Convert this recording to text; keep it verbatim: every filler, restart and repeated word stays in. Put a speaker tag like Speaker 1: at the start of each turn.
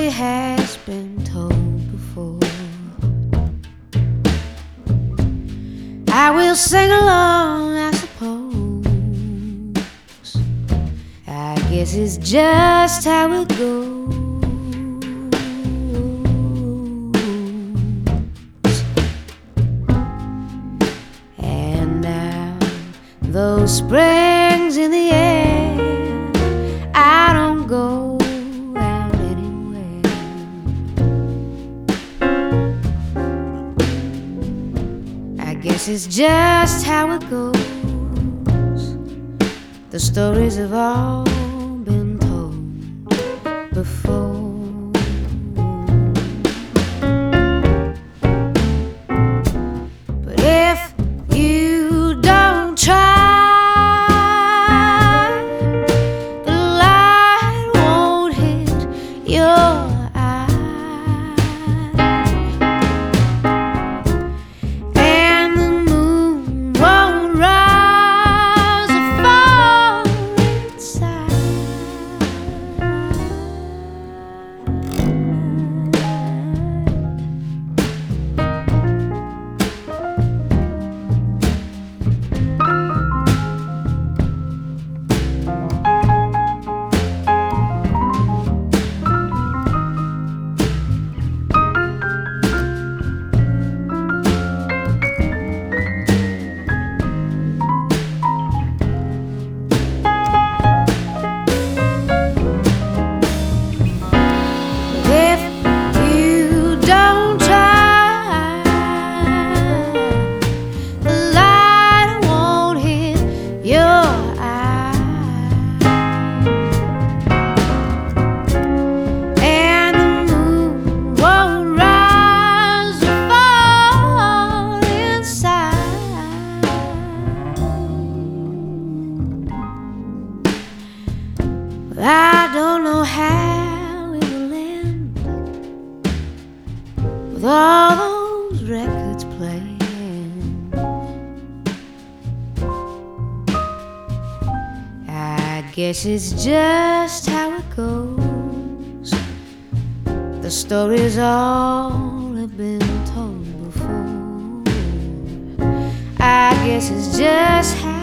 Speaker 1: story has been told before. I will sing along, I suppose. I guess it's just how it goes. And now those springs in the air, I don't go out anywhere. I guess it's just how it goes. The stories have all been told before. But if you don't try, the light won't hit your eye, and the moon won't rise or fall inside. If you don't try, the light won't hit your eye, and the moon won't rise or fall inside. But I don't know how it will end with all those records playing. I guess it's just how it goes. The stories all have been told before. I guess it's just how